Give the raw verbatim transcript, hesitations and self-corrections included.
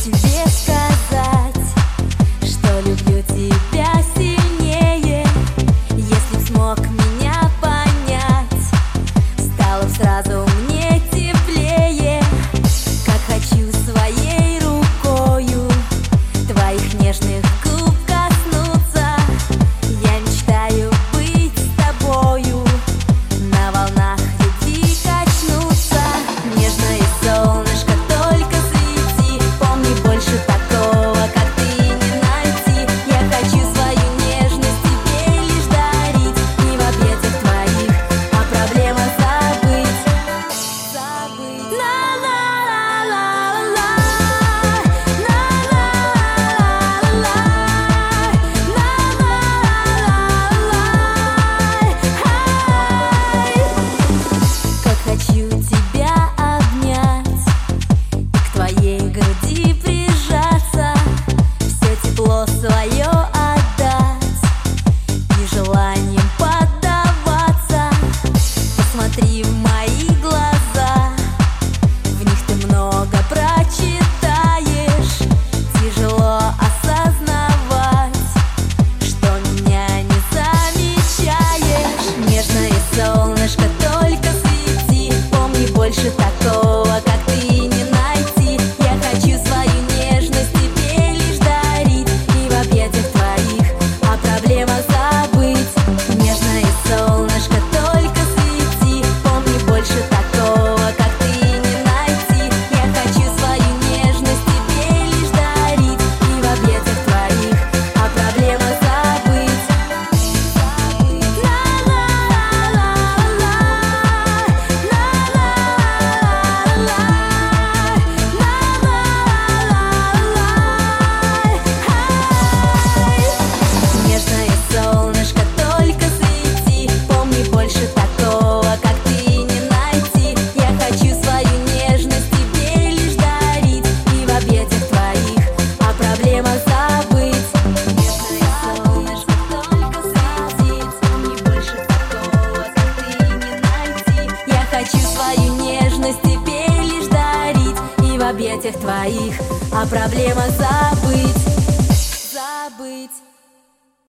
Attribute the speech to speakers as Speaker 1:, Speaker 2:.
Speaker 1: тебе сказать, что люблю тебя сильнее. Если б смог меня понять, стало б сразу мне теплее. Как хочу своей рукою твоих нежных губ коснуться. Я мечтаю быть с тобою, на волнах любви качнуться. Нежное солнышко, только свети, помни, больше такого, как ты, не найти. Я хочу свою нежность тебе лишь дарить, и в объятиях твоих о проблемах забыть. Забыть. Ла-ла-ла-ла-ла, ла-ла-ла-ла-ла, ла-ла-ла-ла. Как хочу тебя обнять и к твоей груди прижаться, все тепло свое отдать и желанием поддаваться. Посмотри в мои глаза, в них ты много прочитаешь. Тяжело осознавать, что меня не замечаешь. Нежное солнышко, только свети, помни, больше такого, как ты, не найти. Я хочу свою нежность тебе лишь дарить, и в объятиях твоих о проблемах забыть. Нежное солнышко, только свети, помни, больше такого, как ты, не найти. Я хочу свою нежность тебе лишь дарить, и в объятиях твоих о проблемах забыть. Нежное солнышко, только свети, помни, больше такого, как ты, не найти. Я хочу свою нежность тебе лишь дарить, и в объятиях твоих о проблемах забыть. Нежное солнышко, только свети, помни, больше такого, как ты, не найти. Я хочу свою нежность тебе лишь дарить, и в объятиях твоих о проблемах забыть. Забыть.